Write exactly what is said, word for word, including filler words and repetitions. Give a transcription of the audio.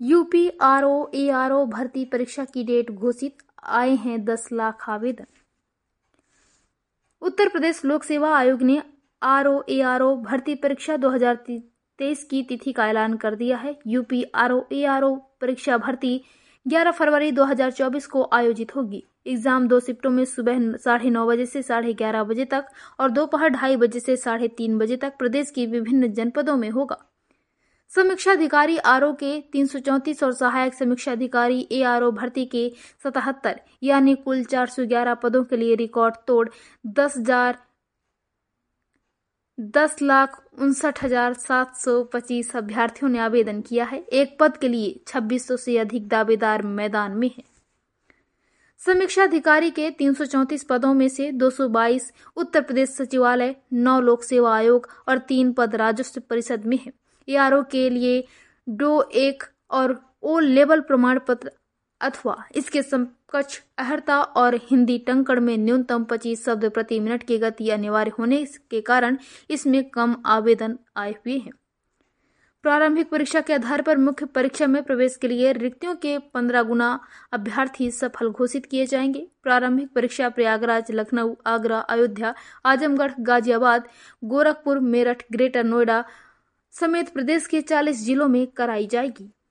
UP R O A R O भर्ती परीक्षा की डेट घोषित, आए हैं दस लाख आवेदन। उत्तर प्रदेश लोक सेवा आयोग ने are O A R O भर्ती परीक्षा दो हज़ार तेईस की तिथि का ऐलान कर दिया है। UP R O A R O परीक्षा भर्ती ग्यारह फरवरी दो हज़ार चौबीस को आयोजित होगी। एग्जाम दो शिफ्टों में सुबह साढ़े नौ बजे से साढ़े ग्यारह बजे तक और दोपहर ढाई बजे से साढ़े तीन बजे तक प्रदेश की विभिन्न जनपदों में होगा। समीक्षा अधिकारी आर ओ के तीन सौ चौंतीस और सहायक समीक्षा अधिकारी ए आर ओ भर्ती के सतहत्तर यानी कुल चार सौ ग्यारह पदों के लिए रिकॉर्ड तोड़ दस हजार दस लाख उनसठ हजार सात सौ पच्चीस अभ्यर्थियों ने आवेदन किया है। एक पद के लिए छब्बीस सौ से अधिक दावेदार मैदान में हैं। समीक्षा अधिकारी के तीन सौ चौंतीस पदों में से दो सौ बाईस उत्तर प्रदेश सचिवालय, नौ लोक सेवा आयोग और तीन पद राजस्व परिषद में है। ए आर ओ के लिए डो एक और ओ लेवल प्रमाण पत्र अथवा इसके समकक्ष अर्हता और हिंदी टंकण में न्यूनतम पच्चीस शब्द प्रति मिनट की गति अनिवार्य होने के कारण इसमें कम आवेदन आए हुए हैं। प्रारंभिक परीक्षा के आधार पर मुख्य परीक्षा में प्रवेश के लिए रिक्तियों के पंद्रह गुना अभ्यर्थी सफल घोषित किए जाएंगे। प्रारंभिक परीक्षा प्रयागराज, लखनऊ, आगरा, अयोध्या, आजमगढ़, गाजियाबाद, गोरखपुर, मेरठ, ग्रेटर नोएडा समेत प्रदेश के चालीस जिलों में कराई जाएगी।